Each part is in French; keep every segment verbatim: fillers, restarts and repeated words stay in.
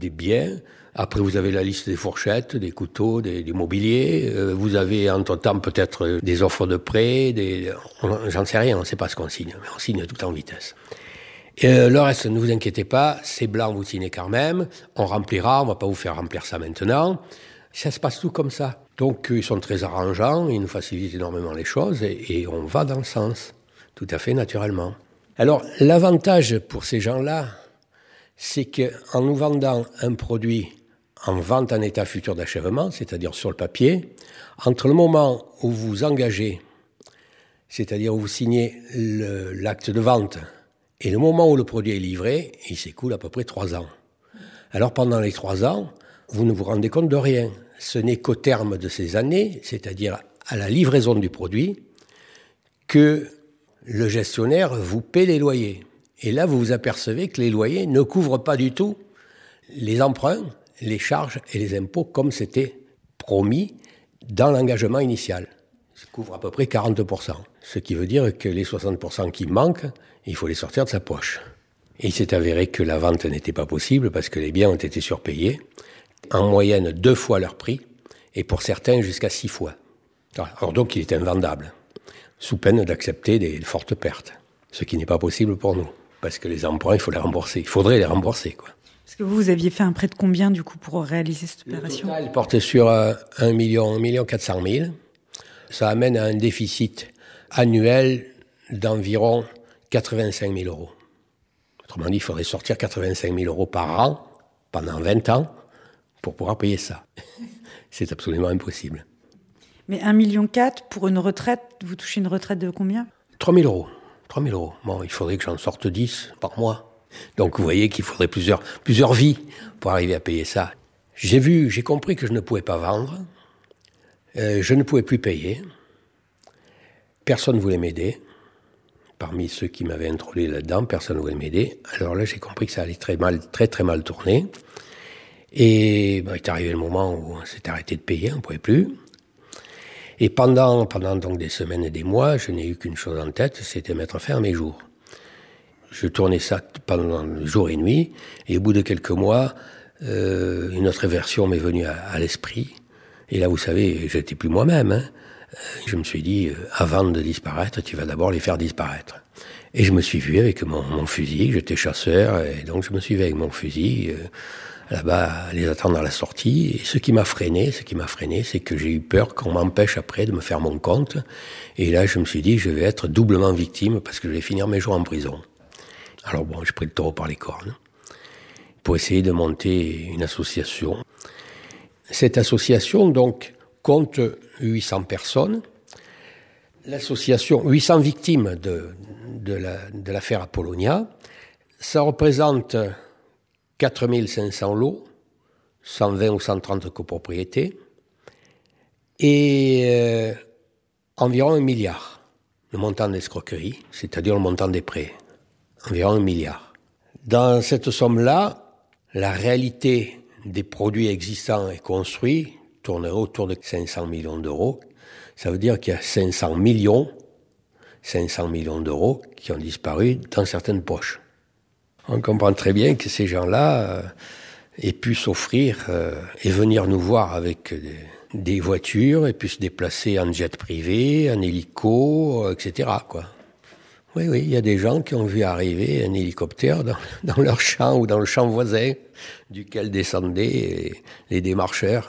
des biens. Après, vous avez la liste des fourchettes, des couteaux, des, des mobiliers. Euh, vous avez, entre-temps, peut-être des offres de prêt. Des, on, j'en sais rien, on ne sait pas ce qu'on signe. Mais on signe tout en vitesse. Et euh, le reste, ne vous inquiétez pas, c'est blanc, vous signez quand même. On remplira, on ne va pas vous faire remplir ça maintenant. Ça se passe tout comme ça. Donc, ils sont très arrangeants, ils nous facilitent énormément les choses et, et on va dans le sens, tout à fait naturellement. Alors, l'avantage pour ces gens-là, c'est qu'en nous vendant un produit en vente en état futur d'achèvement, c'est-à-dire sur le papier, entre le moment où vous vous engagez, c'est-à-dire où vous signez le, l'acte de vente, et le moment où le produit est livré, il s'écoule à peu près trois ans. Alors pendant les trois ans, vous ne vous rendez compte de rien. Ce n'est qu'au terme de ces années, c'est-à-dire à la livraison du produit, que le gestionnaire vous paie les loyers. Et là, vous vous apercevez que les loyers ne couvrent pas du tout les emprunts, les charges et les impôts comme c'était promis dans l'engagement initial. Ça couvre à peu près quarante pour cent. Ce qui veut dire que les soixante pour cent qui manquent, il faut les sortir de sa poche. Et il s'est avéré que la vente n'était pas possible parce que les biens ont été surpayés. En moyenne, deux fois leur prix, et pour certains, jusqu'à six fois. Alors donc, il est invendable, sous peine d'accepter des fortes pertes. Ce qui n'est pas possible pour nous, parce que les emprunts, il faut les rembourser. Il faudrait les rembourser, quoi. Parce que vous, vous aviez fait un prêt de combien, du coup, pour réaliser cette opération ? Le total portait sur euh, un million, un million quatre cent mille. Ça amène à un déficit annuel d'environ quatre-vingt-cinq mille euros. Autrement dit, il faudrait sortir quatre-vingt-cinq mille euros par an, pendant vingt ans, pour pouvoir payer ça. C'est absolument impossible. Mais un million quatre pour une retraite, vous touchez une retraite de combien ? trois mille euros. trois mille euros. Bon, il faudrait que j'en sorte dix par mois. Donc vous voyez qu'il faudrait plusieurs, plusieurs vies pour arriver à payer ça. J'ai vu, j'ai compris que je ne pouvais pas vendre. Euh, je ne pouvais plus payer. Personne ne voulait m'aider. Parmi ceux qui m'avaient introduit là-dedans, personne ne voulait m'aider. Alors là, j'ai compris que ça allait très mal, très très mal tourner. Et ben, il est arrivé le moment où on s'est arrêté de payer, on ne pouvait plus. Et pendant, pendant donc des semaines et des mois, je n'ai eu qu'une chose en tête, c'était mettre fin à mes jours. Je tournais ça pendant jour et nuit, et au bout de quelques mois, euh, une autre version m'est venue à, à l'esprit. Et là, vous savez, je n'étais plus moi-même. Hein. Je me suis dit, euh, avant de disparaître, tu vas d'abord les faire disparaître. Et je me suis vu avec mon, mon fusil, j'étais chasseur, et donc je me suis vu avec mon fusil... Euh, là-bas, les attendre à la sortie. Et ce qui m'a freiné, ce qui m'a freiné, c'est que j'ai eu peur qu'on m'empêche après de me faire mon compte. Et là, je me suis dit, je vais être doublement victime parce que je vais finir mes jours en prison. Alors bon, j'ai pris le taureau par les cornes pour essayer de monter une association. Cette association, donc, compte huit cents personnes. L'association, huit cents victimes de, de, la, de l'affaire Apollonia. Ça représente quatre mille cinq cents lots, cent vingt ou cent trente copropriétés, et euh, environ un milliard, le montant de l'escroquerie, c'est-à-dire le montant des prêts, environ un milliard. Dans cette somme-là, la réalité des produits existants et construits tournerait autour de cinq cents millions d'euros. Ça veut dire qu'il y a cinq cents millions, cinq cents millions d'euros qui ont disparu dans certaines poches. On comprend très bien que ces gens-là euh, aient pu s'offrir euh, et venir nous voir avec des, des voitures et puis se déplacer en jet privé, en hélico, euh, et cetera, quoi. Oui, oui, il y a des gens qui ont vu arriver un hélicoptère dans, dans leur champ ou dans le champ voisin duquel descendaient les démarcheurs.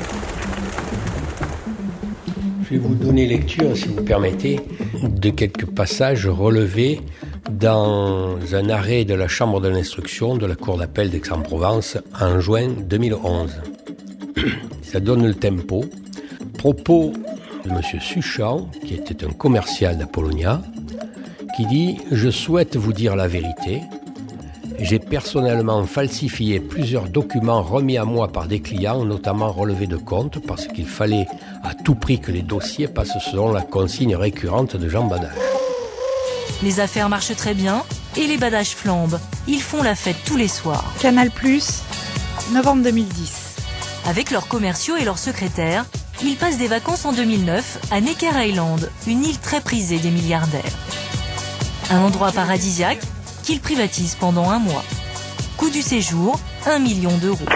Je vais vous donner lecture, si vous permettez, de quelques passages relevés dans un arrêt de la Chambre de l'instruction de la Cour d'appel d'Aix-en-Provence en juin deux mille onze. Ça donne le tempo. Propos de M. Suchant, qui était un commercial d'Apollonia, qui dit « Je souhaite vous dire la vérité. J'ai personnellement falsifié plusieurs documents remis à moi par des clients, notamment relevés de compte, parce qu'il fallait à tout prix que les dossiers passent selon la consigne récurrente de Jean Badage. » Les affaires marchent très bien et les badages flambent. Ils font la fête tous les soirs. Canal plus, novembre deux mille dix. Avec leurs commerciaux et leurs secrétaires, ils passent des vacances en deux mille neuf à Necker Island, une île très prisée des milliardaires. Un endroit paradisiaque qu'ils privatisent pendant un mois. Coût du séjour, un million d'euros.